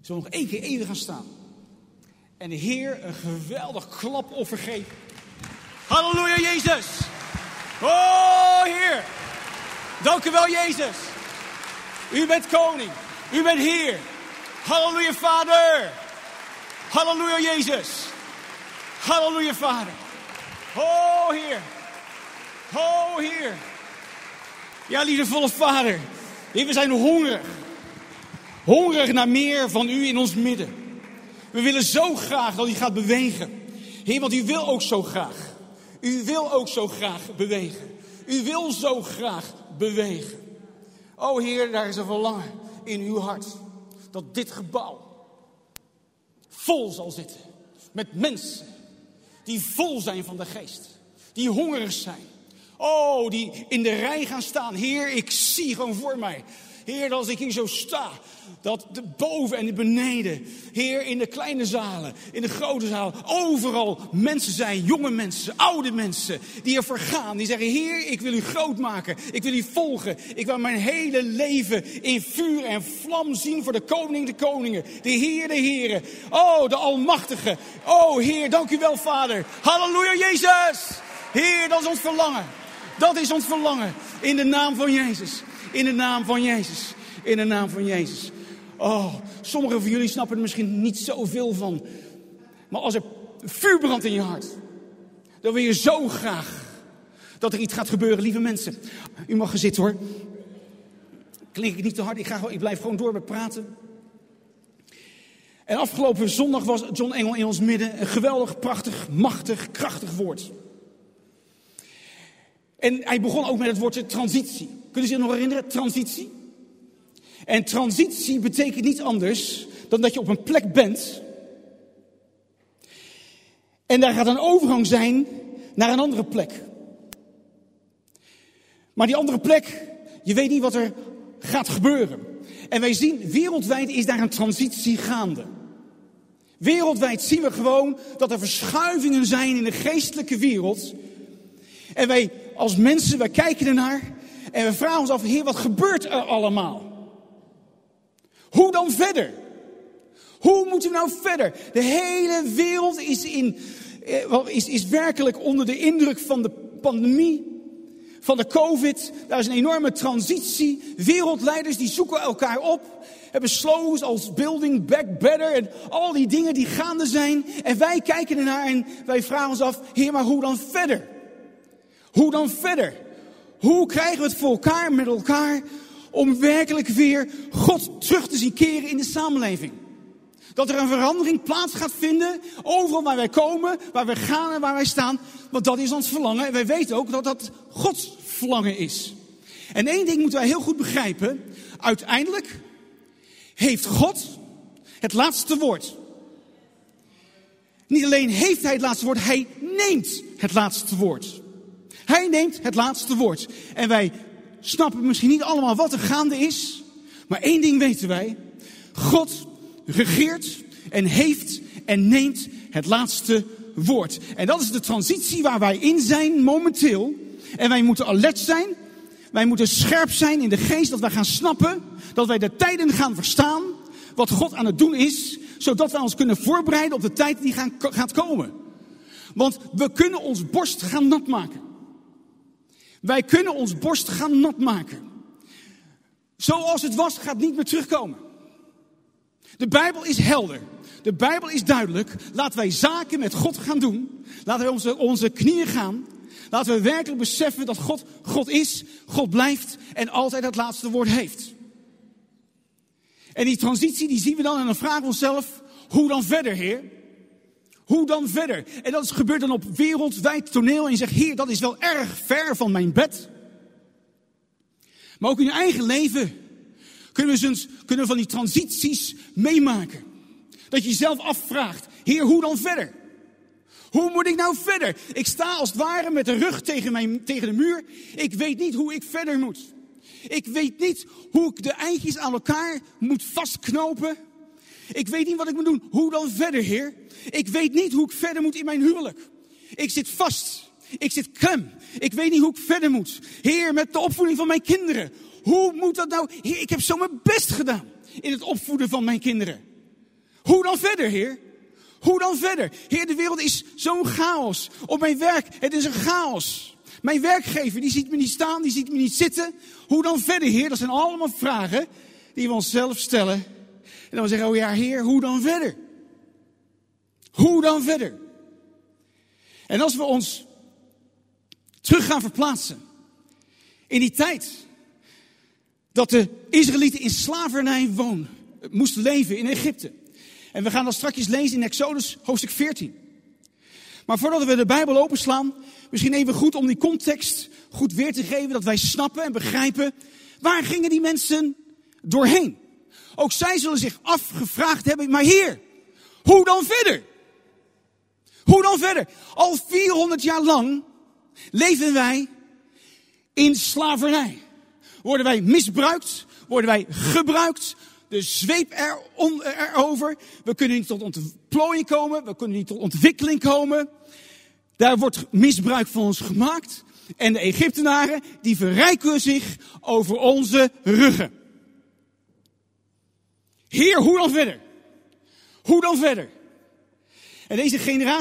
Zullen we nog één keer even gaan staan. En de Heer een geweldig klapoffer geven. Halleluja, Jezus. Oh, Heer. Dank u wel, Jezus. U bent koning. U bent Heer. Halleluja, Vader. Halleluja, Jezus. Halleluja, Vader. Oh, Heer. Oh, Heer. Ja, liefdevolle Vader. Heer, we zijn hongerig. Hongerig naar meer van u in ons midden. We willen zo graag dat u gaat bewegen. Heer, want u wil ook zo graag. U wil ook zo graag bewegen. U wil zo graag bewegen. O Heer, daar is een verlangen in uw hart. Dat dit gebouw vol zal zitten. Met mensen die vol zijn van de geest. Die hongerig zijn. Oh, die in de rij gaan staan. Heer, ik zie gewoon voor mij. Heer, als ik hier zo sta, dat de boven en de beneden, Heer, in de kleine zalen, in de grote zalen, overal mensen zijn, jonge mensen, oude mensen, die ervoor gaan. Die zeggen, Heer, ik wil u groot maken, ik wil u volgen. Ik wil mijn hele leven in vuur en vlam zien voor de koning, de koningen, de Heer, de heren. Oh, de Almachtige. Oh, Heer, dank u wel, Vader. Halleluja, Jezus. Heer, dat is ons verlangen. Dat is ons verlangen. In de naam van Jezus. In de naam van Jezus. In de naam van Jezus. Oh, sommigen van jullie snappen er misschien niet zoveel van. Maar als er vuur brandt in je hart, dan wil je zo graag dat er iets gaat gebeuren, lieve mensen. U mag gaan zitten, hoor. Klink ik niet te hard? Ik blijf gewoon door met praten. En afgelopen zondag was John Engel in ons midden. Een geweldig, prachtig, machtig, krachtig woord. En hij begon ook met het woordje transitie. Kunnen ze zich nog herinneren? Transitie. En transitie betekent niet anders dan dat je op een plek bent. En daar gaat een overgang zijn naar een andere plek. Maar die andere plek, je weet niet wat er gaat gebeuren. En wij zien, wereldwijd is daar een transitie gaande. Wereldwijd zien we gewoon dat er verschuivingen zijn in de geestelijke wereld. En wij als mensen, wij kijken ernaar en we vragen ons af, Heer, wat gebeurt er allemaal? Hoe dan verder? Hoe moeten we nou verder? De hele wereld is werkelijk onder de indruk van de pandemie, van de COVID. Daar is een enorme transitie. Wereldleiders die zoeken elkaar op. Hebben slogans als Building Back Better en al die dingen die gaande zijn. En wij kijken ernaar en wij vragen ons af, Heer, maar hoe dan verder? Hoe dan verder? Hoe krijgen we het voor elkaar met elkaar om werkelijk weer God terug te zien keren in de samenleving? Dat er een verandering plaats gaat vinden, overal waar wij komen, waar we gaan en waar wij staan. Want dat is ons verlangen en wij weten ook dat dat Gods verlangen is. En één ding moeten wij heel goed begrijpen. Uiteindelijk heeft God het laatste woord. Niet alleen heeft hij het laatste woord, hij neemt het laatste woord. Hij neemt het laatste woord. En wij snappen misschien niet allemaal wat er gaande is. Maar één ding weten wij. God regeert en heeft en neemt het laatste woord. En dat is de transitie waar wij in zijn momenteel. En wij moeten alert zijn. Wij moeten scherp zijn in de geest. Dat wij gaan snappen. Dat wij de tijden gaan verstaan. Wat God aan het doen is. Zodat wij ons kunnen voorbereiden op de tijd die gaat komen. Want we kunnen ons borst gaan nat maken. Wij kunnen ons borst gaan nat maken. Zoals het was, gaat niet meer terugkomen. De Bijbel is helder. De Bijbel is duidelijk. Laten wij zaken met God gaan doen. Laten wij onze knieën gaan. Laten we werkelijk beseffen dat God God is, God blijft en altijd het laatste woord heeft. En die transitie die zien we dan en dan vragen we onszelf, hoe dan verder, Heer? Hoe dan verder? En dat gebeurt dan op wereldwijd toneel. En je zegt, Heer, dat is wel erg ver van mijn bed. Maar ook in je eigen leven kunnen we van die transities meemaken. Dat je jezelf afvraagt, Heer, hoe dan verder? Hoe moet ik nou verder? Ik sta als het ware met de rug tegen de muur. Ik weet niet hoe ik verder moet. Ik weet niet hoe ik de eindjes aan elkaar moet vastknopen. Ik weet niet wat ik moet doen. Hoe dan verder, Heer? Ik weet niet hoe ik verder moet in mijn huwelijk. Ik zit vast. Ik zit klem. Ik weet niet hoe ik verder moet. Heer, met de opvoeding van mijn kinderen. Hoe moet dat nou? Heer, ik heb zo mijn best gedaan in het opvoeden van mijn kinderen. Hoe dan verder, Heer? Hoe dan verder? Heer, de wereld is zo'n chaos. Op mijn werk, het is een chaos. Mijn werkgever, die ziet me niet staan, die ziet me niet zitten. Hoe dan verder, Heer? Dat zijn allemaal vragen die we onszelf stellen. En dan we zeggen, oh ja, Heer, hoe dan verder? Hoe dan verder? En als we ons terug gaan verplaatsen in die tijd dat de Israëlieten in slavernij moesten leven in Egypte. En we gaan dat straks lezen in Exodus hoofdstuk 14. Maar voordat we de Bijbel openslaan, misschien even goed om die context goed weer te geven, dat wij snappen en begrijpen, waar gingen die mensen doorheen? Ook zij zullen zich afgevraagd hebben, maar Heer, hoe dan verder? Hoe dan verder? Al 400 jaar lang leven wij in slavernij. Worden wij misbruikt? Worden wij gebruikt? De zweep erover. We kunnen niet tot ontplooiing komen. We kunnen niet tot ontwikkeling komen. Daar wordt misbruik van ons gemaakt. En de Egyptenaren, die verrijken zich over onze ruggen. Heer, hoe dan verder? Hoe dan verder? En deze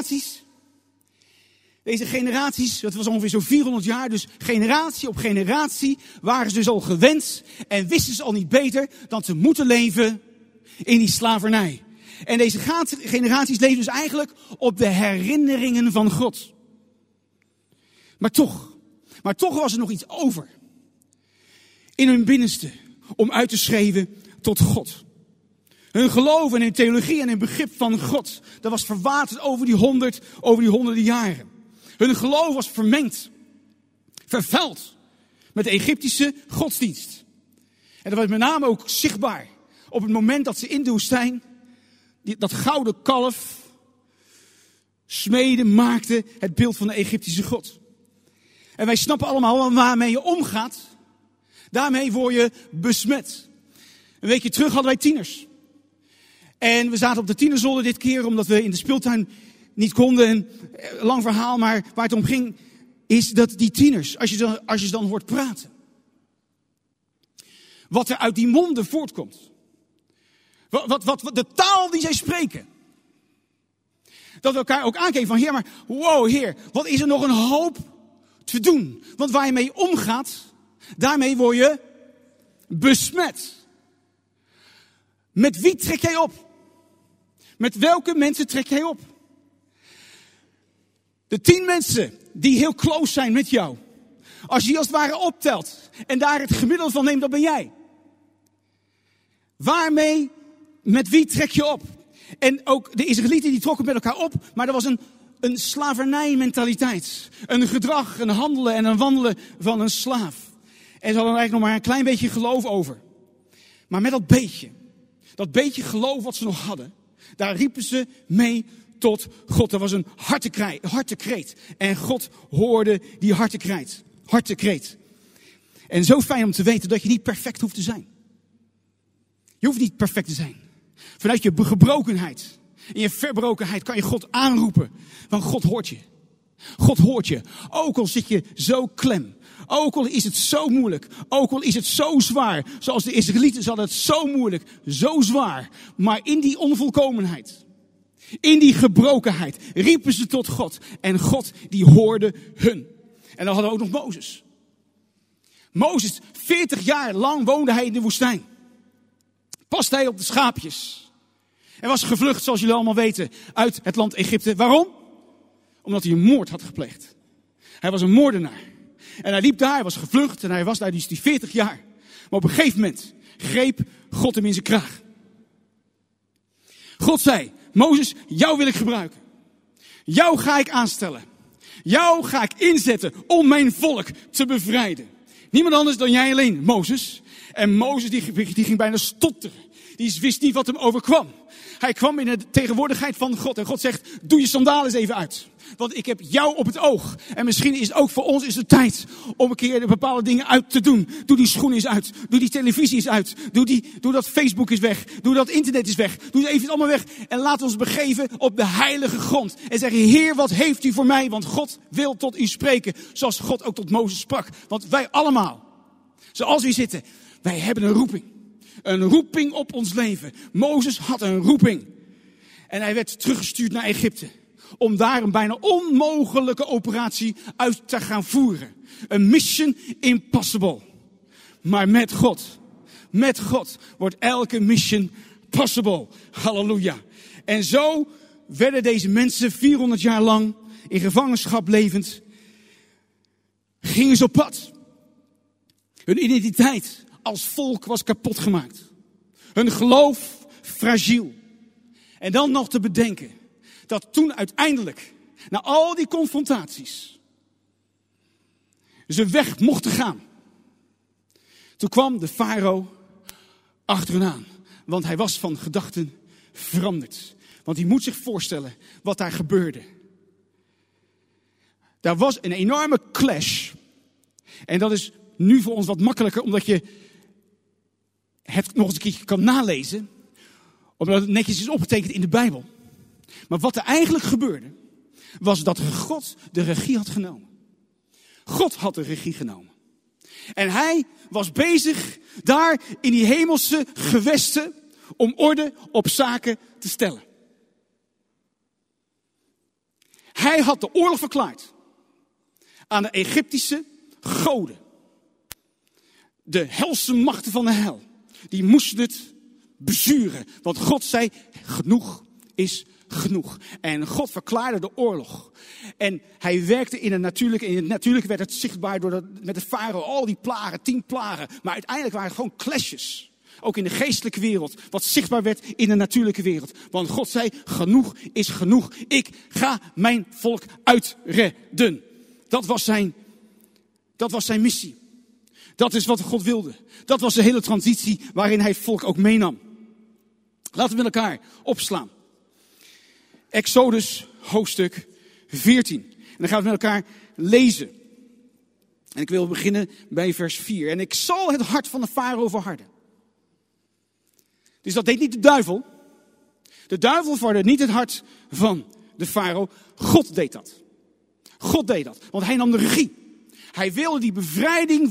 generaties, dat was ongeveer zo'n 400 jaar, dus generatie op generatie waren ze dus al gewend en wisten ze al niet beter dan te moeten leven in die slavernij. En deze generaties leven dus eigenlijk op de herinneringen van God. Maar toch was er nog iets over in hun binnenste om uit te schreeuwen tot God. Hun geloof en hun theologie en hun begrip van God, dat was verwaterd over die honderden jaren. Hun geloof was vermengd, vervuild met de Egyptische godsdienst. En dat was met name ook zichtbaar op het moment dat ze in de woestijn dat gouden kalf smeden, maakten het beeld van de Egyptische god. En wij snappen allemaal waarmee je omgaat, daarmee word je besmet. Een weekje terug hadden wij tieners. En we zaten op de tienerzolder dit keer, omdat we in de speeltuin niet konden. En, lang verhaal, maar waar het om ging, is dat die tieners, als je ze dan hoort praten, wat er uit die monden voortkomt. Wat de taal die zij spreken. Dat we elkaar ook aankijken van, Heer, maar wow, Heer, wat is er nog een hoop te doen? Want waar je mee omgaat, daarmee word je besmet. Met wie trek jij op? Met welke mensen trek jij op? De 10 mensen die heel close zijn met jou. Als je die als het ware optelt en daar het gemiddelde van neemt, dat ben jij. Waarmee, met wie trek je op? En ook de Israëlieten die trokken met elkaar op, maar er was een slavernijmentaliteit. Een gedrag, een handelen en een wandelen van een slaaf. En ze hadden er eigenlijk nog maar een klein beetje geloof over. Maar met dat beetje geloof wat ze nog hadden, daar riepen ze mee tot God. Dat was een hartekreet. En God hoorde die hartekreet. En zo fijn om te weten dat je niet perfect hoeft te zijn. Je hoeft niet perfect te zijn. Vanuit je gebrokenheid en je verbrokenheid kan je God aanroepen. Want God hoort je. God hoort je. Ook al zit je zo klem. Ook al is het zo moeilijk. Ook al is het zo zwaar. Zoals de Israëlieten hadden het zo moeilijk. Zo zwaar. Maar in die onvolkomenheid. In die gebrokenheid. Riepen ze tot God. En God die hoorde hun. En dan hadden we ook nog Mozes. Mozes, 40 jaar lang woonde hij in de woestijn. Paste hij op de schaapjes. En was gevlucht, zoals jullie allemaal weten, uit het land Egypte. Waarom? Omdat hij een moord had gepleegd. Hij was een moordenaar. En hij liep daar, hij was gevlucht en hij was daar dus die 40 jaar. Maar op een gegeven moment greep God hem in zijn kraag. God zei, Mozes, jou wil ik gebruiken. Jou ga ik aanstellen. Jou ga ik inzetten om mijn volk te bevrijden. Niemand anders dan jij alleen, Mozes. En Mozes die ging bijna stotteren. Die wist niet wat hem overkwam. Hij kwam in de tegenwoordigheid van God. En God zegt, doe je sandalen eens even uit. Want ik heb jou op het oog. En misschien is het ook voor ons is het tijd om een keer bepaalde dingen uit te doen. Doe die schoen eens uit. Doe die televisie eens uit. Doe dat Facebook eens weg. Doe dat internet eens weg. Doe even het allemaal weg. En laat ons begeven op de heilige grond. En zeggen, Heer, wat heeft u voor mij? Want God wil tot u spreken. Zoals God ook tot Mozes sprak. Want wij allemaal, zoals we zitten, wij hebben een roeping. Een roeping op ons leven. Mozes had een roeping. En hij werd teruggestuurd naar Egypte. Om daar een bijna onmogelijke operatie uit te gaan voeren. Een mission impossible. Maar met God wordt elke mission possible. Halleluja. En zo werden deze mensen 400 jaar lang in gevangenschap levend. Gingen ze op pad. Hun identiteit als volk was kapot gemaakt. Hun geloof fragiel. En dan nog te bedenken dat toen uiteindelijk, na al die confrontaties, ze weg mochten gaan. Toen kwam de farao achter hen aan. Want hij was van gedachten veranderd. Want hij moet zich voorstellen wat daar gebeurde. Daar was een enorme clash. En dat is nu voor ons wat makkelijker, omdat je het nog eens een keer kan nalezen. Omdat het netjes is opgetekend in de Bijbel. Maar wat er eigenlijk gebeurde, was dat God de regie had genomen. God had de regie genomen. En hij was bezig daar in die hemelse gewesten om orde op zaken te stellen. Hij had de oorlog verklaard aan de Egyptische goden. De helse machten van de hel. Die moesten het bezuren. Want God zei, genoeg is genoeg. En God verklaarde de oorlog. En hij werkte in het natuurlijke. In het natuurlijke werd het zichtbaar met de farao. Al die plagen, 10 plagen. Maar uiteindelijk waren het gewoon clashes. Ook in de geestelijke wereld. Wat zichtbaar werd in de natuurlijke wereld. Want God zei, genoeg is genoeg. Ik ga mijn volk uitredden. Dat was zijn missie. Dat is wat God wilde. Dat was de hele transitie waarin hij het volk ook meenam. Laten we met elkaar opslaan. Exodus hoofdstuk 14. En dan gaan we met elkaar lezen. En ik wil beginnen bij vers 4. En ik zal het hart van de farao verharden. Dus dat deed niet de duivel. De duivel verhardde niet het hart van de farao. God deed dat. God deed dat. Want hij nam de regie. Hij wilde die bevrijding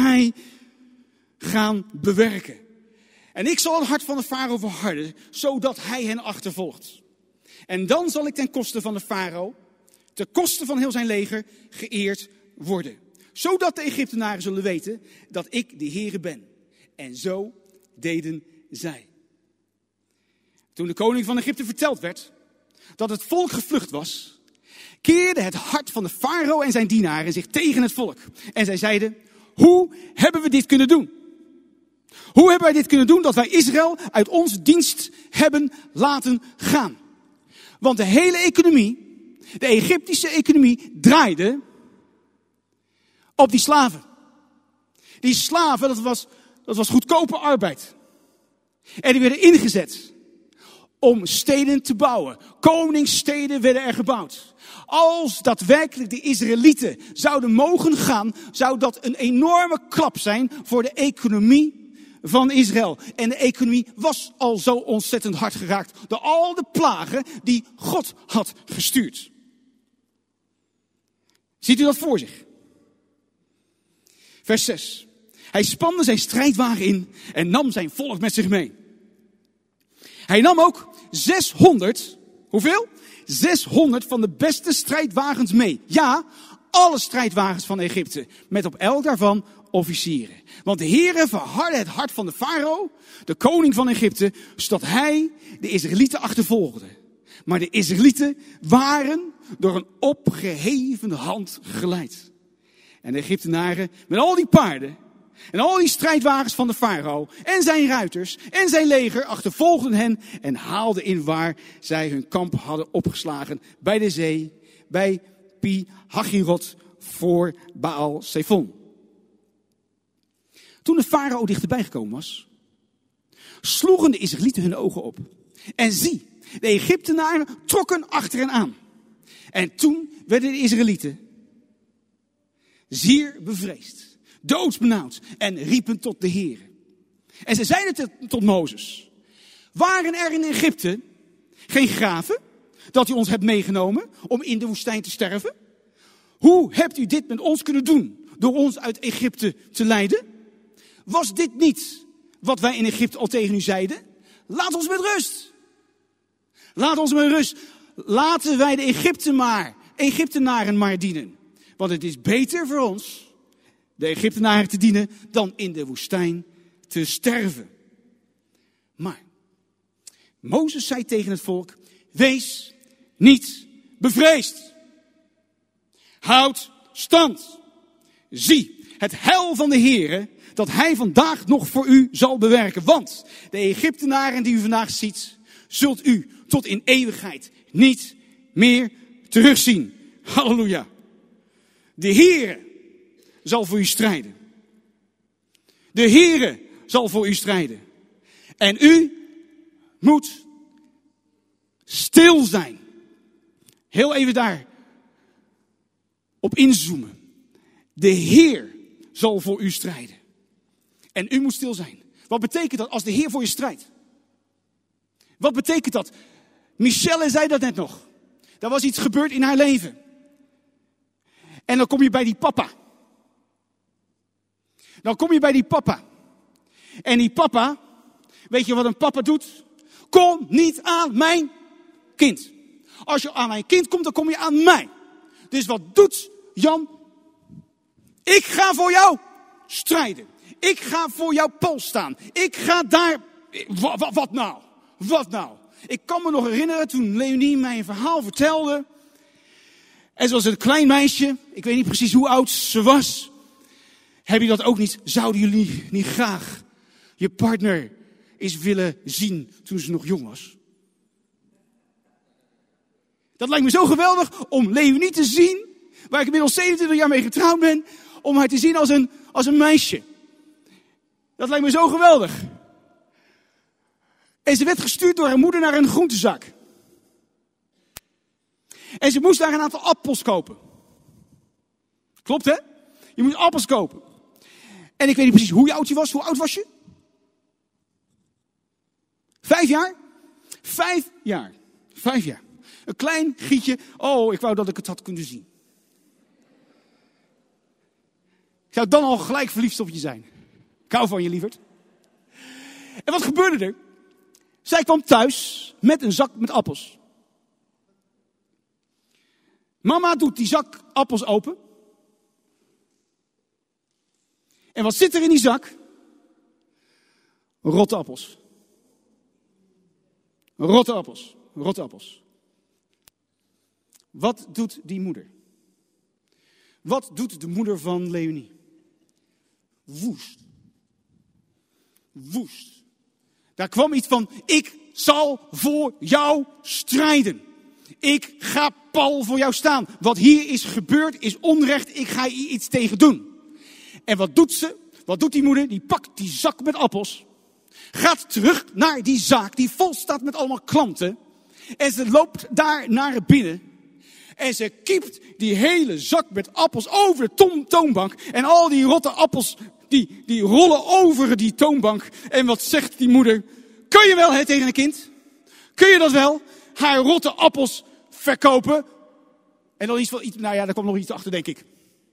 gaan bewerken. En ik zal het hart van de farao verharden, zodat hij hen achtervolgt. En dan zal ik ten koste van de farao, ten koste van heel zijn leger, geëerd worden. Zodat de Egyptenaren zullen weten dat ik de Heere ben. En zo deden zij. Toen de koning van Egypte verteld werd dat het volk gevlucht was, keerde het hart van de farao en zijn dienaren zich tegen het volk. En zij zeiden, hoe hebben we dit kunnen doen? Hoe hebben wij dit kunnen doen dat wij Israël uit onze dienst hebben laten gaan? Want de hele economie, de Egyptische economie, draaide op die slaven. Die slaven, dat was goedkope arbeid. En die werden ingezet om steden te bouwen. Koningssteden werden er gebouwd. Als daadwerkelijk de Israëlieten zouden mogen gaan, zou dat een enorme klap zijn voor de economie van Israël. En de economie was al zo ontzettend hard geraakt door al de plagen die God had gestuurd. Ziet u dat voor zich? Vers 6. Hij spande zijn strijdwagen in en nam zijn volk met zich mee. Hij nam ook 600, hoeveel? 600 van de beste strijdwagens mee. Ja, alle strijdwagens van Egypte. Met op elk daarvan officieren. Want de Heere verhardde het hart van de farao, de koning van Egypte, zodat hij de Israëlieten achtervolgde. Maar de Israëlieten waren door een opgeheven hand geleid. En de Egyptenaren met al die paarden en al die strijdwagens van de farao en zijn ruiters en zijn leger achtervolgden hen en haalden in waar zij hun kamp hadden opgeslagen bij de zee, bij Pi-Hachirot voor Baal-Zephon. Toen de farao dichterbij gekomen was, sloegen de Israëlieten hun ogen op. En zie, de Egyptenaren trokken achter hen aan. En toen werden de Israëlieten zeer bevreesd, doodsbenauwd en riepen tot de Heer. En ze zeiden tot Mozes, waren er in Egypte geen graven dat u ons hebt meegenomen om in de woestijn te sterven? Hoe hebt u dit met ons kunnen doen door ons uit Egypte te leiden? Was dit niet wat wij in Egypte al tegen u zeiden? Laat ons met rust. Laat ons met rust. Laten wij de Egyptenaren maar dienen. Want het is beter voor ons de Egyptenaren te dienen dan in de woestijn te sterven. Maar Mozes zei tegen het volk, wees niet bevreesd. Houd stand. Zie, het heil van de Heere, dat hij vandaag nog voor u zal bewerken. Want de Egyptenaren die u vandaag ziet, zult u tot in eeuwigheid niet meer terugzien. Halleluja. De Heere zal voor u strijden. De Heere zal voor u strijden. En u moet stil zijn. Heel even daar op inzoomen. De Heer zal voor u strijden. En u moet stil zijn. Wat betekent dat als de Heer voor je strijdt? Wat betekent dat? Michelle zei dat net nog. Er was iets gebeurd in haar leven. En dan kom je bij die papa. En die papa, weet je wat een papa doet? Kom niet aan mijn kind. Als je aan mijn kind komt, dan kom je aan mij. Dus wat doet Jan? Ik ga voor jou strijden. Ik ga voor jouw pols staan. Ik ga daar... Wat nou? Wat nou? Ik kan me nog herinneren toen Leonie mij een verhaal vertelde. En ze was een klein meisje. Ik weet niet precies hoe oud ze was. Heb je dat ook niet? Zouden jullie niet graag je partner eens willen zien toen ze nog jong was? Dat lijkt me zo geweldig om Leonie te zien, waar ik inmiddels 27 jaar mee getrouwd ben, om haar te zien als een meisje. Dat lijkt me zo geweldig. En ze werd gestuurd door haar moeder naar een groentezak. En ze moest daar een aantal appels kopen. Klopt, hè? Je moet appels kopen. En ik weet niet precies hoe oud je was. Hoe oud was je? 5 jaar? 5 jaar. 5 jaar. Een klein gietje. Oh, ik wou dat ik het had kunnen zien. Ik zou dan al gelijk verliefd op je zijn. Ik hou van je, lieverd. En wat gebeurde er? Zij kwam thuis met een zak met appels. Mama doet die zak appels open. En wat zit er in die zak? Rotte appels. Rotte appels. Rotte appels. Wat doet die moeder? Wat doet de moeder van Leonie? Woest. Woest. Daar kwam iets van, ik zal voor jou strijden. Ik ga pal voor jou staan. Wat hier is gebeurd is onrecht. Ik ga hier iets tegen doen. En wat doet ze? Wat doet die moeder? Die pakt die zak met appels. Gaat terug naar die zaak die vol staat met allemaal klanten. En ze loopt daar naar binnen. En ze kiept die hele zak met appels over de toonbank. En al die rotte appels die rollen over die toonbank. En wat zegt die moeder? Kun je wel tegen een kind? Kun je dat wel? Haar rotte appels verkopen? En dan iets, nou ja, daar komt nog iets achter, denk ik.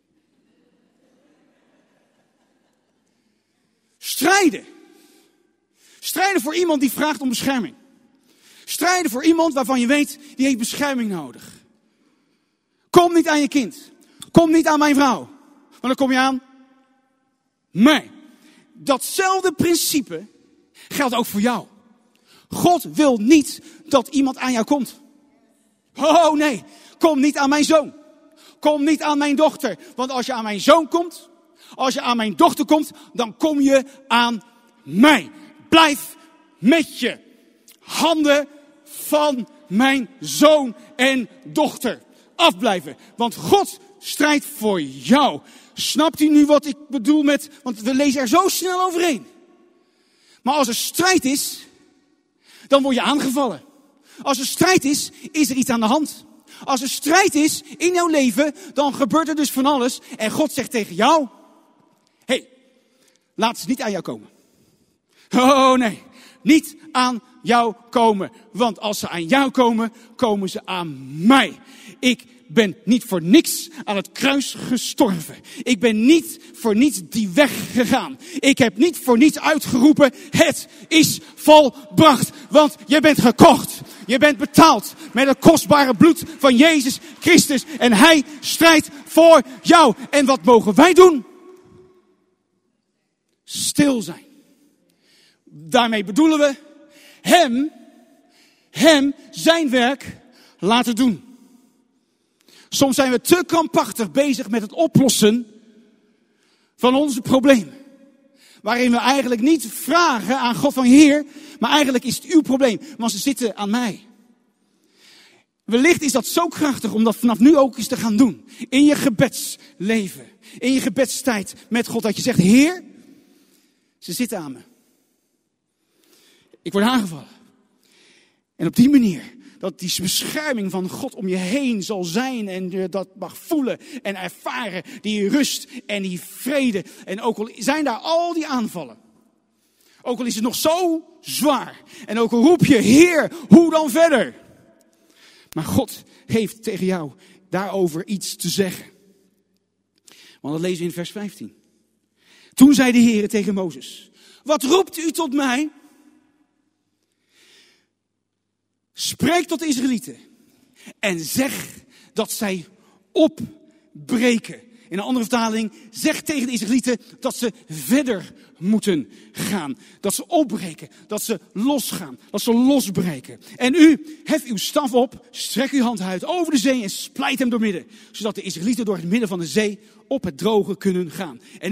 Strijden. Strijden voor iemand die vraagt om bescherming. Strijden voor iemand waarvan je weet, die heeft bescherming nodig. Kom niet aan je kind. Kom niet aan mijn vrouw. Want dan kom je aan mij. Datzelfde principe geldt ook voor jou. God wil niet dat iemand aan jou komt. Oh nee, kom niet aan mijn zoon. Kom niet aan mijn dochter. Want als je aan mijn zoon komt, als je aan mijn dochter komt, dan kom je aan mij. Blijf met je handen van mijn zoon en dochter afblijven. Want God strijdt voor jou. Snapt u nu wat ik bedoel met... Want we lezen er zo snel overheen. Maar als er strijd is, dan word je aangevallen. Als er strijd is er iets aan de hand. Als er strijd is in jouw leven, dan gebeurt er dus van alles. En God zegt tegen jou, hey, laat ze niet aan jou komen. Oh nee, niet aan jou komen. Want als ze aan jou komen, komen ze aan mij. Ik ben niet voor niks aan het kruis gestorven. Ik ben niet voor niets die weg gegaan. Ik heb niet voor niets uitgeroepen, het is volbracht. Want je bent gekocht. Je bent betaald met het kostbare bloed van Jezus Christus. En hij strijdt voor jou. En wat mogen wij doen? Stil zijn. Daarmee bedoelen we hem zijn werk laten doen. Soms zijn we te krampachtig bezig met het oplossen van onze problemen. Waarin we eigenlijk niet vragen aan God van Heer, maar eigenlijk is het uw probleem, want ze zitten aan mij. Wellicht is dat zo krachtig om dat vanaf nu ook eens te gaan doen. In je gebedsleven, in je gebedstijd met God, dat je zegt, Heer, ze zitten aan me. Ik word aangevallen. En op die manier, dat die bescherming van God om je heen zal zijn en je dat mag voelen en ervaren, die rust en die vrede. En ook al zijn daar al die aanvallen, ook al is het nog zo zwaar en ook al roep je, Heer, hoe dan verder? Maar God heeft tegen jou daarover iets te zeggen. Want dat lezen we in vers 15. Toen zei de Heer tegen Mozes, wat roept u tot mij? Spreek tot de Israëlieten en zeg dat zij opbreken. In een andere vertaling, zeg tegen de Israëlieten dat ze verder moeten gaan. Dat ze opbreken, dat ze losgaan, dat ze losbreken. En u, hef uw staf op, strek uw hand uit over de zee en splijt hem doormidden. Zodat de Israëlieten door het midden van de zee op het droge kunnen gaan. En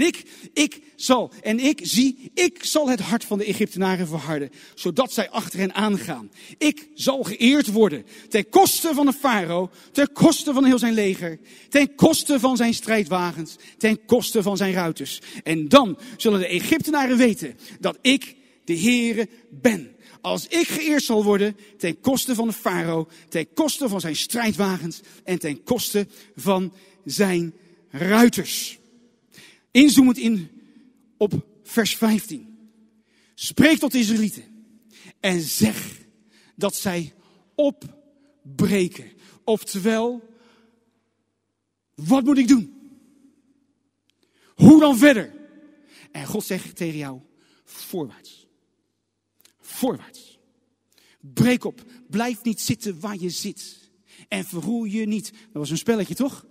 ik zal het hart van de Egyptenaren verharden, zodat zij achter hen aangaan. Ik zal geëerd worden, ten koste van de farao, ten koste van heel zijn leger, ten koste van zijn strijdwagens, ten koste van zijn ruiters. En dan zullen de Egyptenaren weten dat ik de Heere ben. Als ik geëerd zal worden ten koste van de farao, ten koste van zijn strijdwagens en ten koste van zijn ruiters. Inzoomend in op vers 15. Spreek tot de Israëlieten en zeg dat zij opbreken. Oftewel, wat moet ik doen? Hoe dan verder? En God zegt tegen jou, voorwaarts. Voorwaarts. Breek op. Blijf niet zitten waar je zit. En verroer je niet. Dat was een spelletje, toch?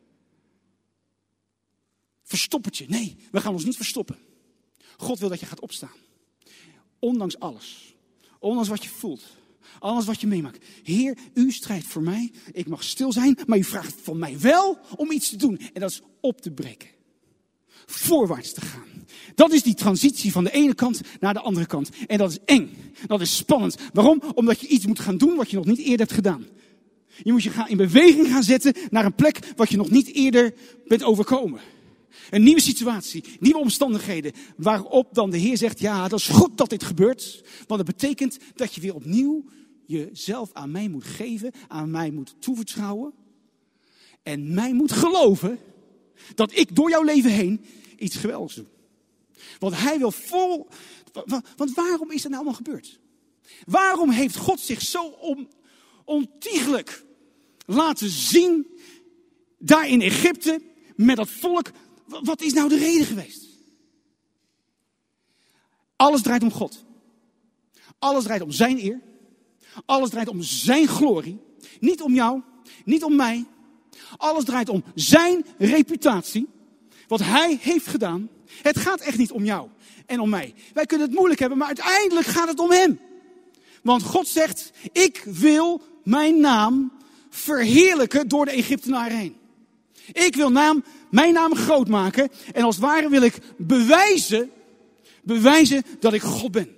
Verstoppertje. Nee, we gaan ons niet verstoppen. God wil dat je gaat opstaan. Ondanks alles. Ondanks wat je voelt. Alles wat je meemaakt. Heer, u strijdt voor mij. Ik mag stil zijn. Maar u vraagt van mij wel om iets te doen. En dat is op te breken. Voorwaarts te gaan. Dat is die transitie van de ene kant naar de andere kant. En dat is eng. Dat is spannend. Waarom? Omdat je iets moet gaan doen wat je nog niet eerder hebt gedaan. Je moet je in beweging gaan zetten naar een plek wat je nog niet eerder bent overkomen. Een nieuwe situatie, nieuwe omstandigheden. Waarop dan de Heer zegt, ja, dat is goed dat dit gebeurt. Want dat betekent dat je weer opnieuw jezelf aan mij moet geven. Aan mij moet toevertrouwen. En mij moet geloven dat ik door jouw leven heen iets geweldigs doe. Want hij wil Want waarom is dat nou allemaal gebeurd? Waarom heeft God zich zo ontiegelijk laten zien daar in Egypte met dat volk? Wat is nou de reden geweest? Alles draait om God. Alles draait om zijn eer. Alles draait om zijn glorie. Niet om jou, niet om mij. Alles draait om zijn reputatie. Wat hij heeft gedaan. Het gaat echt niet om jou en om mij. Wij kunnen het moeilijk hebben, maar uiteindelijk gaat het om hem. Want God zegt, ik wil mijn naam verheerlijken door de Egyptenaren heen. Ik wil mijn naam groot maken. En als het ware wil ik bewijzen dat ik God ben.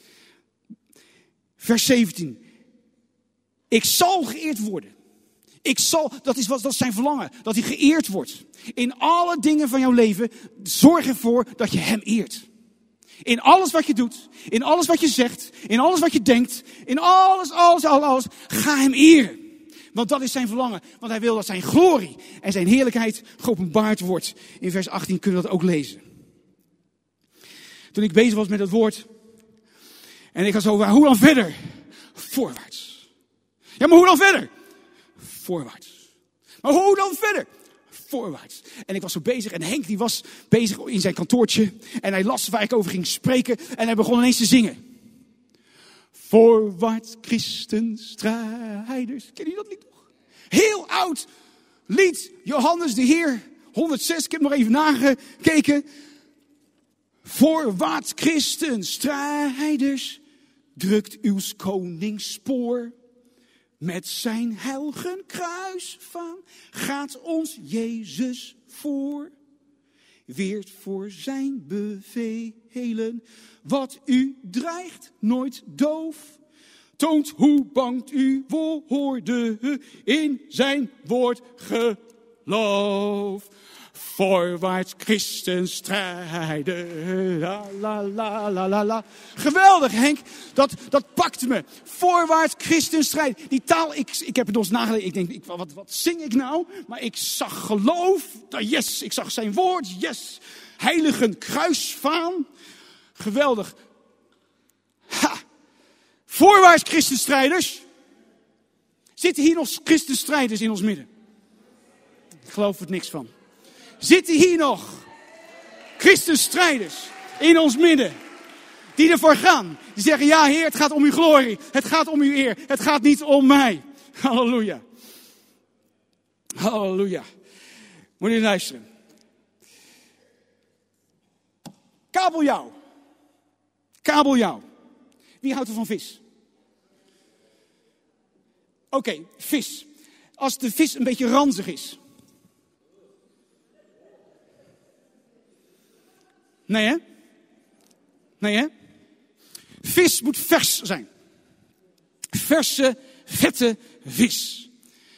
Vers 17. Ik zal geëerd worden. Dat is zijn verlangen. Dat hij geëerd wordt. In alle dingen van jouw leven, zorg ervoor dat je hem eert. In alles wat je doet, in alles wat je zegt, in alles wat je denkt, in alles, ga hem eren. Want dat is zijn verlangen. Want hij wil dat zijn glorie en zijn heerlijkheid geopenbaard wordt. In vers 18 kunnen we dat ook lezen. Toen ik bezig was met het woord. En ik had zo, hoe dan verder? Voorwaarts. Ja, maar hoe dan verder? Voorwaarts. Maar hoe dan verder? Voorwaarts. En ik was zo bezig en Henk die was bezig in zijn kantoortje. En hij las waar ik over ging spreken. En hij begon ineens te zingen. Voorwaarts christenstrijders. Ken je dat lied nog? Heel oud lied. Johannes de Heer. 106, ik heb nog even nagekeken. Voorwaarts christenstrijders. Drukt uw konings spoor. Met zijn heilige kruisvaan gaat ons Jezus voor. Weert voor zijn bevelen. Wat u dreigt, nooit doof. Toont hoe bang u woorden in zijn woord geloof. Voorwaarts christenstrijden. La la la la la la. Geweldig, Henk. Dat pakte me. Voorwaarts christenstrijden. Die taal, ik heb het nog eens nagelezen. Ik denk, wat zing ik nou? Maar ik zag geloof. Yes, ik zag zijn woord. Yes. Heiligen kruisvaan. Geweldig. Ha. Voorwaarts christenstrijders. Zitten hier nog christenstrijders in ons midden? Ik geloof er niks van. Zitten hier nog christenstrijders in ons midden. Die ervoor gaan. Die zeggen, ja Heer, het gaat om uw glorie. Het gaat om uw eer. Het gaat niet om mij. Halleluja. Halleluja. Moet je luisteren. Kabeljauw. Kabeljauw. Wie houdt er van vis? Oké, vis. Als de vis een beetje ranzig is. Nee hè? Nee hè? Vis moet vers zijn. Verse, vette vis.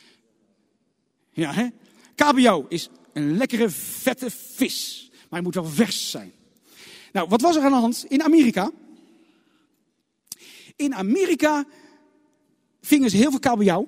Ja hè? Kabeljauw is een lekkere, vette vis. Maar hij moet wel vers zijn. Nou, wat was er aan de hand in Amerika? In Amerika vingen ze heel veel kabeljauw.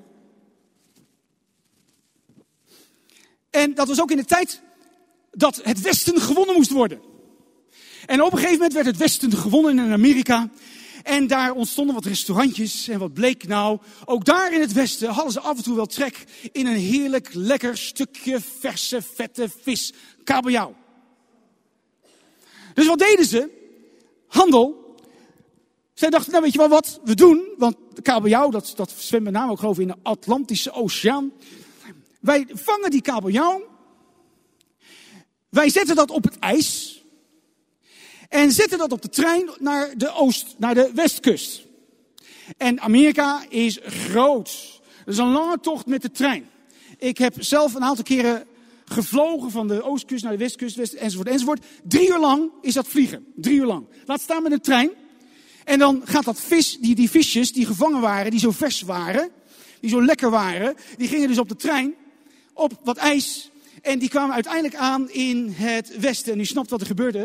En dat was ook in de tijd dat het Westen gewonnen moest worden. En op een gegeven moment werd het Westen gewonnen in Amerika. En daar ontstonden wat restaurantjes. En wat bleek nou? Ook daar in het Westen hadden ze af en toe wel trek in een heerlijk, lekker stukje verse, vette vis. Kabeljauw. Dus wat deden ze? Handel. Zij dachten, nou weet je wel wat we doen? Want de kabeljauw, dat zwemt met name ook geloof ik in de Atlantische Oceaan. Wij vangen die kabeljauw. Wij zetten dat op het ijs. En zetten dat op de trein naar de westkust. En Amerika is groot. Dat is een lange tocht met de trein. Ik heb zelf een aantal keren gevlogen van de oostkust naar de westkust, enzovoort, enzovoort. 3 uur lang is dat vliegen. 3 uur lang. Laat staan met een trein. En dan gaat dat die visjes die gevangen waren, die zo vers waren, die zo lekker waren, die gingen dus op de trein, op wat ijs. En die kwamen uiteindelijk aan in het westen. En u snapt wat er gebeurde.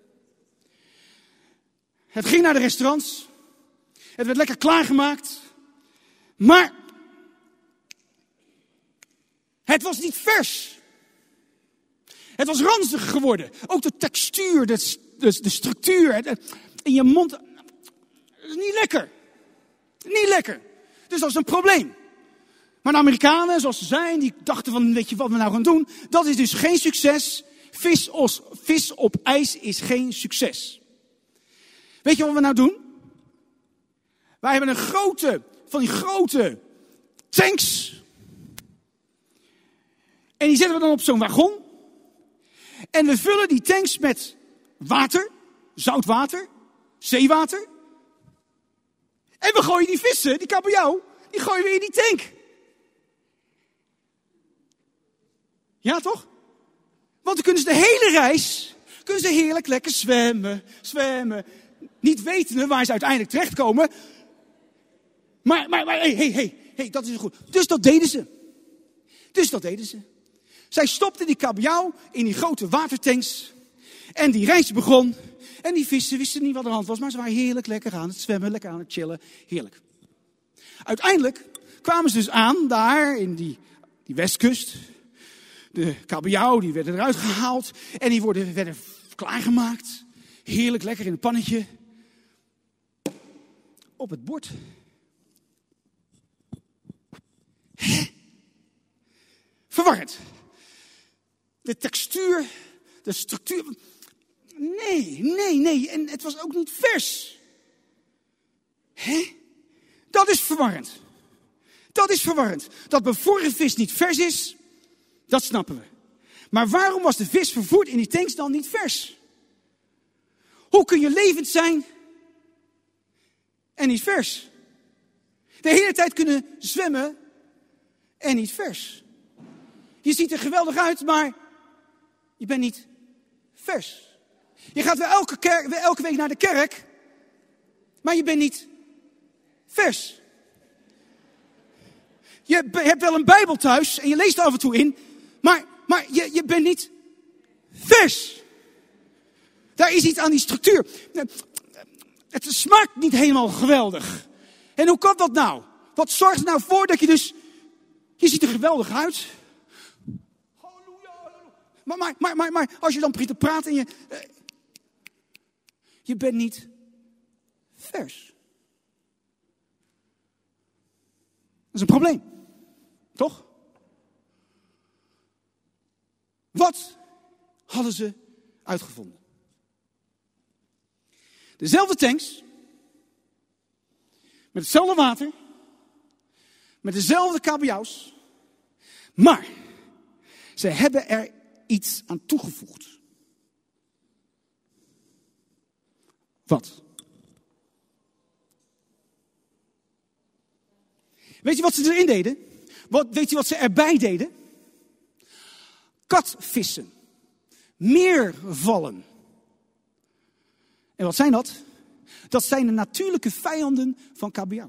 Het ging naar de restaurants. Het werd lekker klaargemaakt. Maar het was niet vers. Het was ranzig geworden. Ook de textuur, de structuur in je mond. Dat is niet lekker. Niet lekker. Dus dat is een probleem. Maar de Amerikanen, zoals ze zijn, die dachten van, weet je wat we nou gaan doen? Dat is dus geen succes. Vis op ijs is geen succes. Weet je wat we nou doen? Wij hebben van die grote tanks. En die zetten we dan op zo'n wagon. En we vullen die tanks met water, zoutwater, zeewater. En we gooien die vissen, die kabeljauw, die gooien we in die tank. Ja, toch? Want dan kunnen ze de hele reis, heerlijk lekker zwemmen. Niet wetende waar ze uiteindelijk terechtkomen. Maar, hey, dat is goed. Dus dat deden ze. Zij stopten die kabeljauw in die grote watertanks. En die reis begon. En die vissen wisten niet wat er aan de hand was. Maar ze waren heerlijk lekker aan het zwemmen, lekker aan het chillen. Heerlijk. Uiteindelijk kwamen ze dus aan daar in die westkust. De kabeljauw, die werden eruit gehaald. En die werden klaargemaakt. Heerlijk lekker in een pannetje. Op het bord. Verwarrend. De textuur, de structuur. Nee. En het was ook niet vers. Dat is verwarrend. Dat is verwarrend. Dat bevroren vis niet vers is, dat snappen we. Maar waarom was de vis vervoerd in die tanks dan niet vers? Hoe kun je levend zijn en niet vers? De hele tijd kunnen zwemmen en niet vers. Je ziet er geweldig uit, maar je bent niet vers. Je gaat weer elke week naar de kerk, maar je bent niet vers. Je hebt wel een Bijbel thuis en je leest er af en toe in, maar je bent niet vers. Daar is iets aan die structuur. Het smaakt niet helemaal geweldig. En hoe kan dat nou? Wat zorgt er nou voor dat je dus... Je ziet er geweldig uit. Halleluja. Maar als je dan begint te praten en je bent niet vers. Dat is een probleem. Toch? Wat hadden ze uitgevonden? Dezelfde tanks. Met hetzelfde water. Met dezelfde kabeljauws. Maar ze hebben er iets aan toegevoegd. Wat? Weet je wat ze erin deden? Weet je wat ze erbij deden? Katvissen. Meervallen. En wat zijn dat? Dat zijn de natuurlijke vijanden van kabeljauw.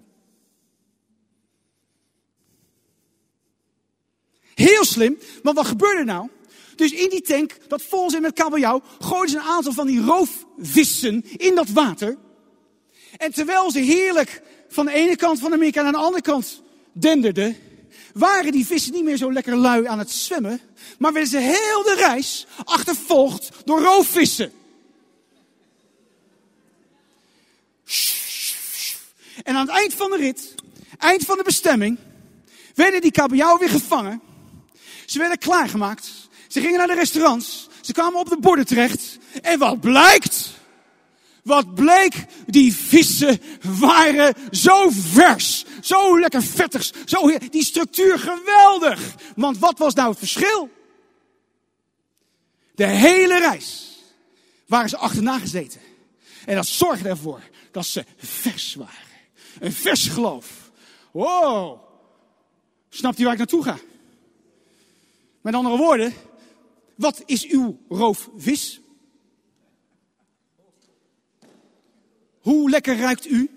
Heel slim, want wat gebeurde nou? Dus in die tank, dat vol zit met kabeljauw, gooiden ze een aantal van die roofvissen in dat water. En terwijl ze heerlijk van de ene kant van Amerika naar de andere kant denderden, waren die vissen niet meer zo lekker lui aan het zwemmen, maar werden ze heel de reis achtervolgd door roofvissen. En aan het eind van de rit, eind van de bestemming, werden die kabeljauwen weer gevangen. Ze werden klaargemaakt. Ze gingen naar de restaurants. Ze kwamen op de borden terecht. En wat blijkt? Wat bleek? Die vissen waren zo vers. Zo lekker vettig. Die structuur geweldig. Want wat was nou het verschil? De hele reis waren ze achterna gezeten. En dat zorgde ervoor dat ze vers waren. Een vers geloof. Wow. Snapt u waar ik naartoe ga? Met andere woorden, wat is uw roofvis? Hoe lekker ruikt u?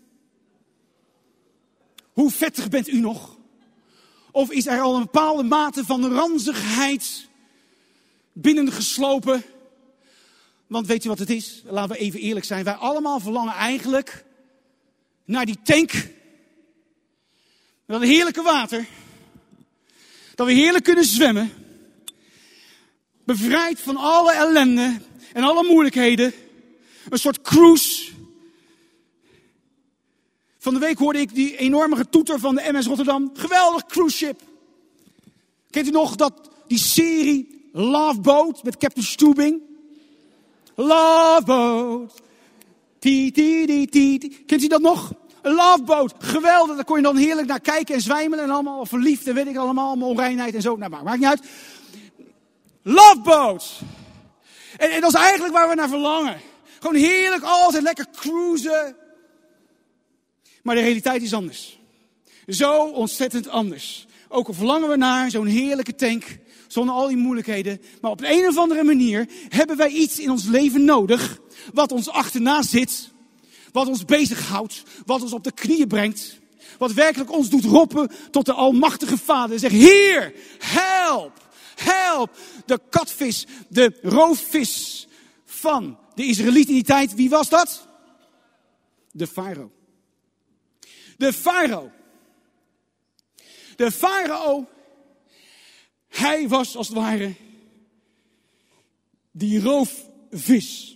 Hoe vettig bent u nog? Of is er al een bepaalde mate van ranzigheid binnengeslopen? Want weet je wat het is? Laten we even eerlijk zijn. Wij allemaal verlangen eigenlijk naar die tank. Met dat heerlijke water. Dat we heerlijk kunnen zwemmen. Bevrijd van alle ellende en alle moeilijkheden. Een soort cruise. Van de week hoorde ik die enorme getoeter van de MS Rotterdam. Geweldig cruise ship. Kent u nog die serie Love Boat met Captain Stubing? Love Boat. Kent u dat nog? Een Love Boat. Geweldig. Daar kon je dan heerlijk naar kijken en zwijmelen. En allemaal verliefd en weet ik allemaal. Onreinheid en zo. Nou, maakt niet uit. Love Boat. En dat is eigenlijk waar we naar verlangen. Gewoon heerlijk altijd lekker cruisen. Maar de realiteit is anders. Zo ontzettend anders. Ook al verlangen we naar zo'n heerlijke tank. Zonder al die moeilijkheden. Maar op een of andere manier hebben wij iets in ons leven nodig. Wat ons achterna zit. Wat ons bezighoudt. Wat ons op de knieën brengt. Wat werkelijk ons doet roepen tot de almachtige Vader. En zegt, Heer, help. Help. De katvis, de roofvis van de Israëlieten in die tijd. Wie was dat? De farao. De farao. De farao. Hij was als het ware die roofvis.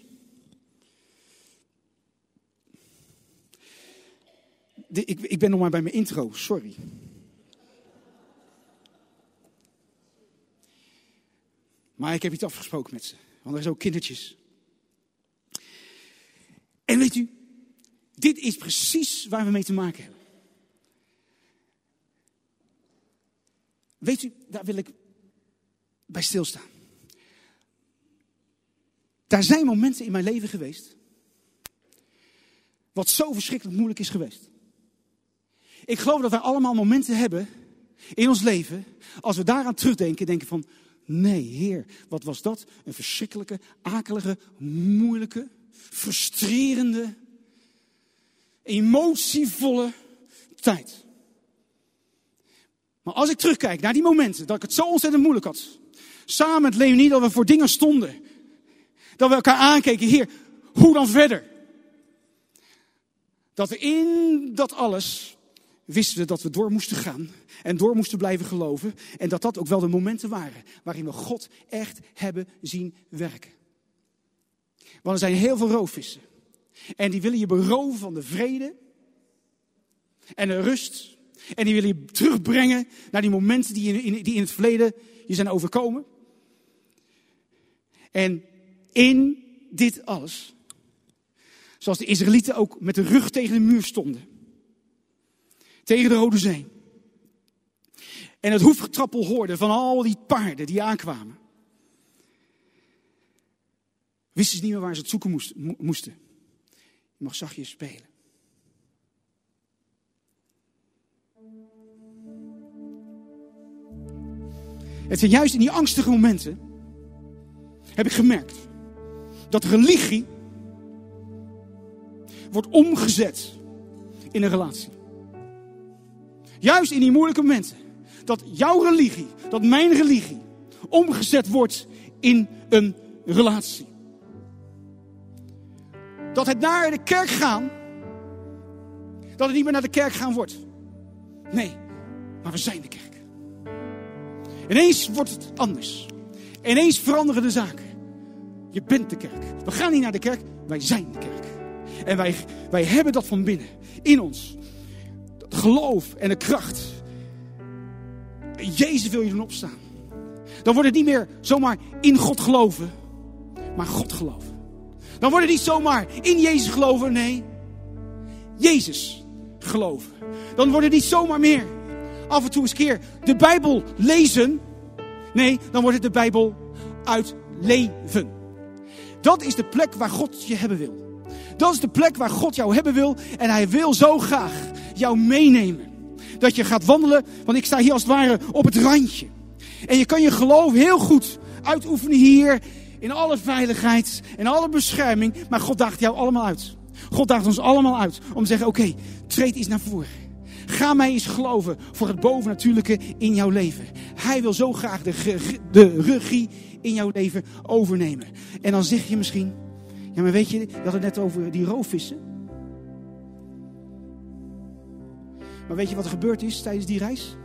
Ik ben nog maar bij mijn intro, sorry. Maar ik heb iets afgesproken met ze. Want er zijn ook kindertjes. En weet u, dit is precies waar we mee te maken hebben. weet u, daar wil ik bij stilstaan. Daar zijn momenten in mijn leven geweest, wat zo verschrikkelijk moeilijk is geweest. Ik geloof dat wij allemaal momenten hebben in ons leven, als we daaraan terugdenken, denken van, nee, Heer, wat was dat? Een verschrikkelijke, akelige, moeilijke, frustrerende, emotievolle tijd. Maar als ik terugkijk naar die momenten dat ik het zo ontzettend moeilijk had, samen met Leonie, dat we voor dingen stonden, dat we elkaar aankeken, Heer, hoe dan verder? Dat we in dat alles wisten we dat we door moesten gaan en door moesten blijven geloven. En dat dat ook wel de momenten waren waarin we God echt hebben zien werken. Want er zijn heel veel roofvissen. En die willen je beroven van de vrede en de rust. En die willen je terugbrengen naar die momenten die in het verleden je zijn overkomen. En in dit alles, zoals de Israëlieten ook met de rug tegen de muur stonden. Tegen de Rode Zee. En het hoefgetrappel hoorden van al die paarden die aankwamen. Wisten ze niet meer waar ze het zoeken moesten. Je mag zachtjes spelen. Het zijn juist in die angstige momenten, heb ik gemerkt, dat religie wordt omgezet in een relatie. Juist in die moeilijke momenten. Dat jouw religie, dat mijn religie, omgezet wordt in een relatie. Dat het naar de kerk gaan, dat het niet meer naar de kerk gaan wordt. Nee, maar we zijn de kerk. Ineens wordt het anders. Ineens veranderen de zaken. Je bent de kerk. We gaan niet naar de kerk, wij zijn de kerk. En wij hebben dat van binnen, in ons. Het geloof en de kracht. Jezus wil je doen opstaan. Dan wordt het niet meer zomaar in God geloven, maar God geloven. Dan wordt het niet zomaar in Jezus geloven, nee. Jezus geloven. Dan wordt het niet zomaar meer af en toe eens een keer de Bijbel lezen. Nee, dan wordt het de Bijbel uitleven. Dat is de plek waar God je hebben wil. Dat is de plek waar God jou hebben wil. En hij wil zo graag jou meenemen. Dat je gaat wandelen, want ik sta hier als het ware op het randje. En je kan je geloof heel goed uitoefenen hier. In alle veiligheid en alle bescherming. Maar God daagt jou allemaal uit. God daagt ons allemaal uit om te zeggen, oké, treed eens naar voren. Ga mij eens geloven voor het bovennatuurlijke in jouw leven. Hij wil zo graag de regie in jouw leven overnemen. En dan zeg je misschien, ja, maar weet je, je had het net over die roofvissen. Maar weet je wat er gebeurd is tijdens die reis?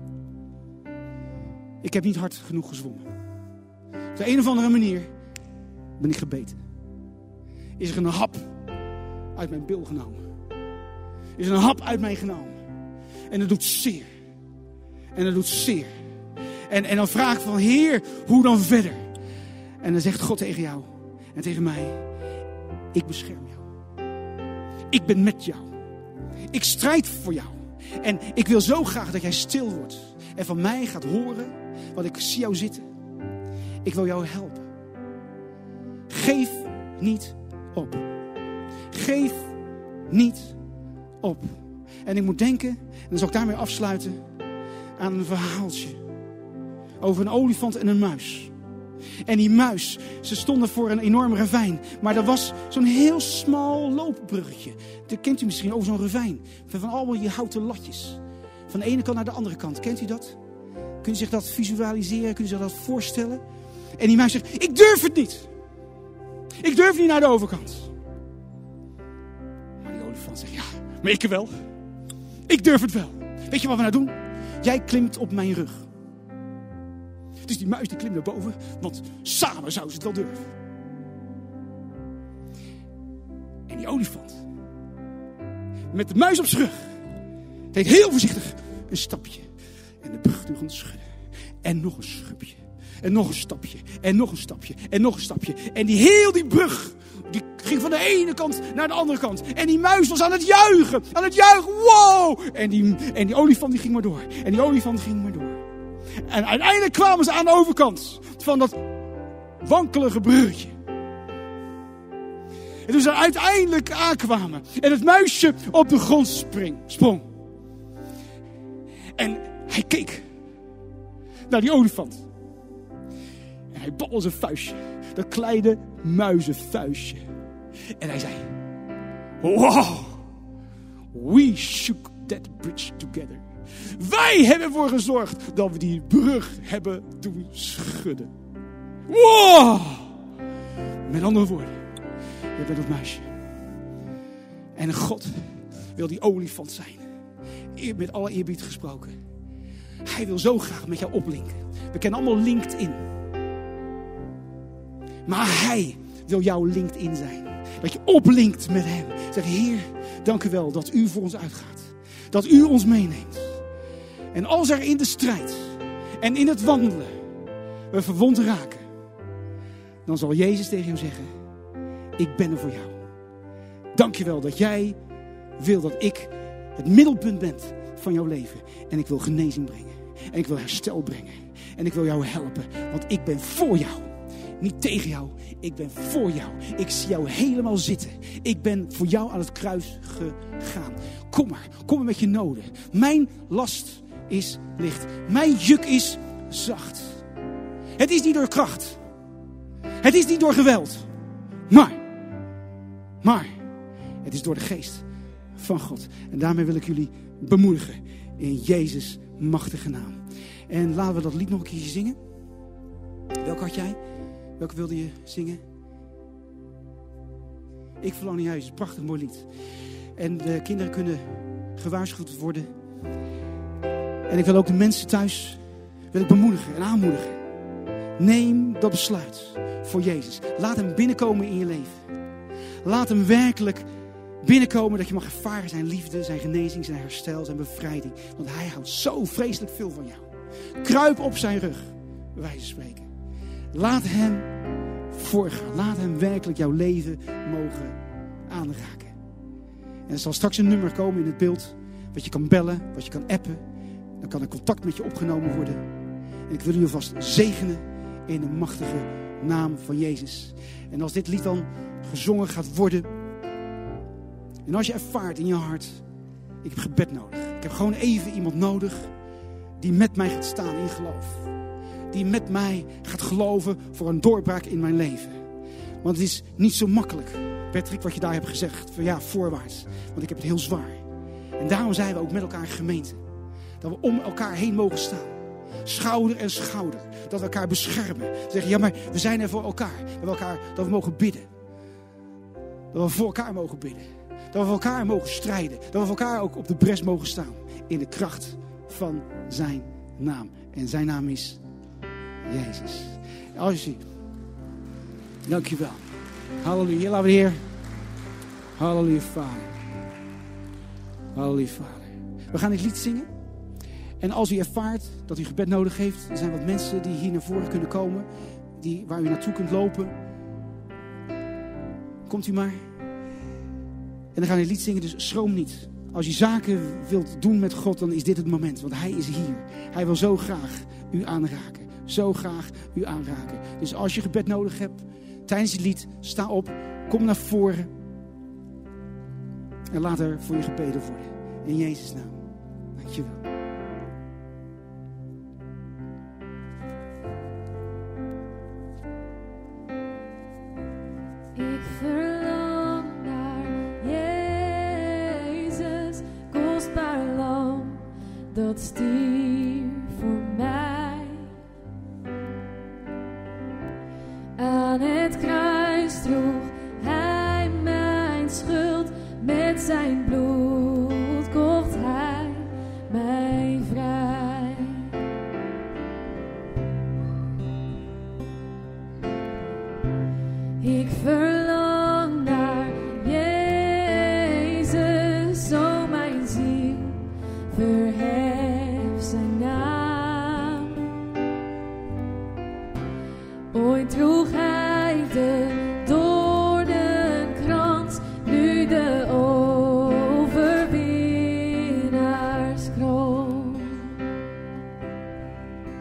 Ik heb niet hard genoeg gezwommen. Op de een of andere manier ben ik gebeten. Is er een hap uit mijn bil genomen. Is er een hap uit mij genomen. En dat doet zeer. En dat doet zeer. En dan vraag ik van, Heer, hoe dan verder? En dan zegt God tegen jou en tegen mij, ik bescherm jou. Ik ben met jou. Ik strijd voor jou. En ik wil zo graag dat jij stil wordt. En van mij gaat horen, want ik zie jou zitten. Ik wil jou helpen. Geef niet op. Geef niet op. En ik moet denken, en dan zal ik daarmee afsluiten, aan een verhaaltje. Over een olifant en een muis. En die muis, ze stonden voor een enorm ravijn. Maar er was zo'n heel smal loopbruggetje. Dat kent u misschien, over zo'n ravijn. Van allemaal die houten latjes. Van de ene kant naar de andere kant. Kent u dat? Kunt u zich dat visualiseren? Kunt u zich dat voorstellen? En die muis zegt, ik durf het niet. Ik durf niet naar de overkant. Maar die olifant zegt, ja, maar ik wel. Ik durf het wel. Weet je wat we nou doen? Jij klimt op mijn rug. Dus die muis die klimt naar boven, want samen zou ze het wel durven. En die olifant, met de muis op zijn rug, deed heel voorzichtig een stapje. En de brug begon te schudden. En nog een schubje. En nog een stapje. En nog een stapje. En nog een stapje. En die brug, die ging van de ene kant naar de andere kant. En die muis was aan het juichen. Aan het juichen. Wow! En die olifant die ging maar door. En die olifant ging maar door. En uiteindelijk kwamen ze aan de overkant van dat wankelige bruggetje. En toen ze uiteindelijk aankwamen en het muisje op de grond sprong. En hij keek naar die olifant. En hij balde zijn vuistje. Dat kleine muizenvuistje. En hij zei: wow, we shook that bridge together. Wij hebben ervoor gezorgd dat we die brug hebben doen schudden. Wow! Met andere woorden, je bent dat muisje. En God wil die olifant zijn. Met alle eerbied gesproken. Hij wil zo graag met jou oplinken. We kennen allemaal LinkedIn. Maar hij wil jouw LinkedIn zijn. Dat je oplinkt met hem. Zeg: Heer, dank u wel dat u voor ons uitgaat. Dat u ons meeneemt. En als er in de strijd en in het wandelen we verwond raken, dan zal Jezus tegen jou zeggen: ik ben er voor jou. Dank je wel dat jij wil dat ik het middelpunt ben van jouw leven. En ik wil genezing brengen. En ik wil herstel brengen. En ik wil jou helpen. Want ik ben voor jou. Niet tegen jou. Ik ben voor jou. Ik zie jou helemaal zitten. Ik ben voor jou aan het kruis gegaan. Kom maar. Kom maar met je noden. Mijn last is licht. Mijn juk is zacht. Het is niet door kracht. Het is niet door geweld. Maar het is door de geest van God. En daarmee wil ik jullie bemoedigen. In Jezus' machtige naam. En laten we dat lied nog een keertje zingen. Welke had jij? Welke wilde je zingen? Ik verlang naar huis. Een prachtig mooi lied. En de kinderen kunnen gewaarschuwd worden. En ik wil ook de mensen thuis bemoedigen en aanmoedigen. Neem dat besluit voor Jezus. Laat hem binnenkomen in je leven. Laat hem werkelijk binnenkomen dat je mag ervaren zijn liefde, zijn genezing, zijn herstel, zijn bevrijding. Want hij houdt zo vreselijk veel van jou. Kruip op zijn rug, bij wijze van spreken. Laat hem voorgaan. Laat hem werkelijk jouw leven mogen aanraken. En er zal straks een nummer komen in het beeld, wat je kan bellen, wat je kan appen. Dan kan er contact met je opgenomen worden. En ik wil u alvast zegenen in de machtige naam van Jezus. En als dit lied dan gezongen gaat worden. En als je ervaart in je hart, ik heb gebed nodig. Ik heb gewoon even iemand nodig die met mij gaat staan in geloof. Die met mij gaat geloven voor een doorbraak in mijn leven. Want het is niet zo makkelijk, Patrick, wat je daar hebt gezegd. Van ja, voorwaarts. Want ik heb het heel zwaar. En daarom zijn we ook met elkaar gemeente. Dat we om elkaar heen mogen staan. Schouder aan schouder. Dat we elkaar beschermen. Zeggen, ja, maar we zijn er voor elkaar. Dat we mogen bidden. Dat we voor elkaar mogen bidden. Dat we voor elkaar mogen strijden. Dat we voor elkaar ook op de bres mogen staan. In de kracht van zijn naam. En zijn naam is Jezus. Alsje. Dankjewel. Halleluja. Laten we de Heer. Halleluja, Vader. Halleluja, Vader. We gaan dit lied zingen. En als u ervaart dat u gebed nodig heeft, er zijn wat mensen die hier naar voren kunnen komen, waar u naartoe kunt lopen. Komt u maar. En dan gaan we dit lied zingen, dus schroom niet. Als je zaken wilt doen met God, dan is dit het moment. Want hij is hier. Hij wil zo graag u aanraken. Zo graag u aanraken. Dus als je gebed nodig hebt, tijdens het lied, sta op. Kom naar voren. En laat er voor je gebeden worden. In Jezus' naam. Dankjewel. Ik verlang naar Jezus, kostbaar lam, dat stierf voor mij. Aan het kruis droeg hij mijn schuld, met zijn bloed kocht hij mij vrij. Ik verlang naar Jezus, zo mijn ziel verheft zijn naam. Ooit droeg hij de doornenkrans, nu de overwinnaarskroon.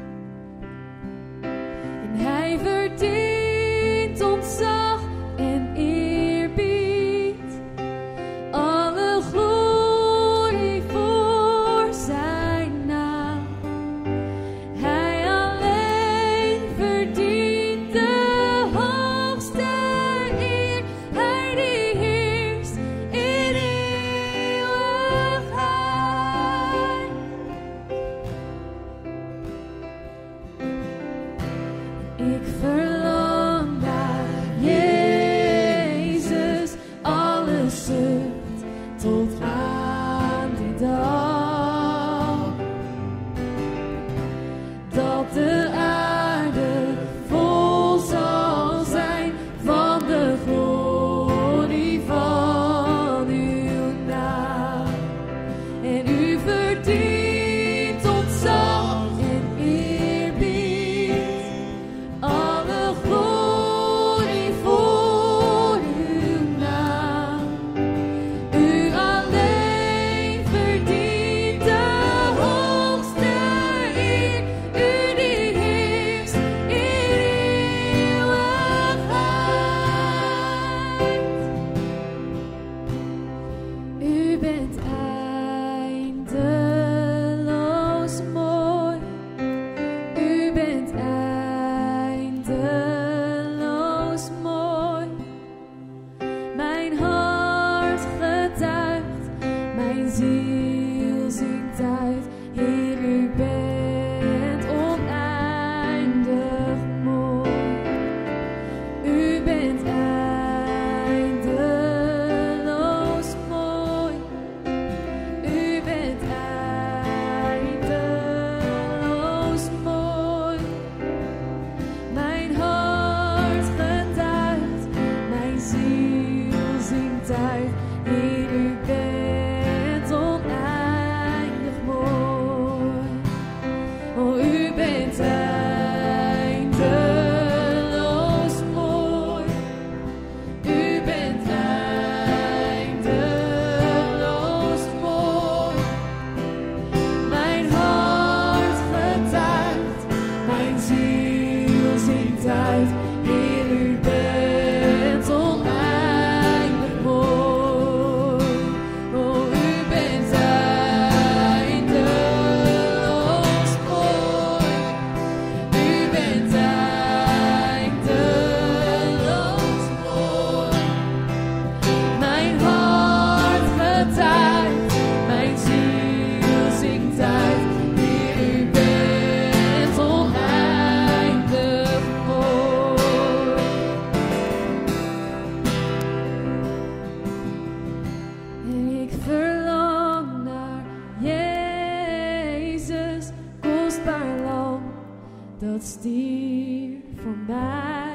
dat stierf voor mij.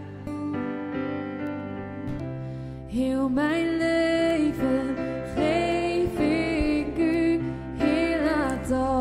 Heel mijn leven geef ik u, Heer, laat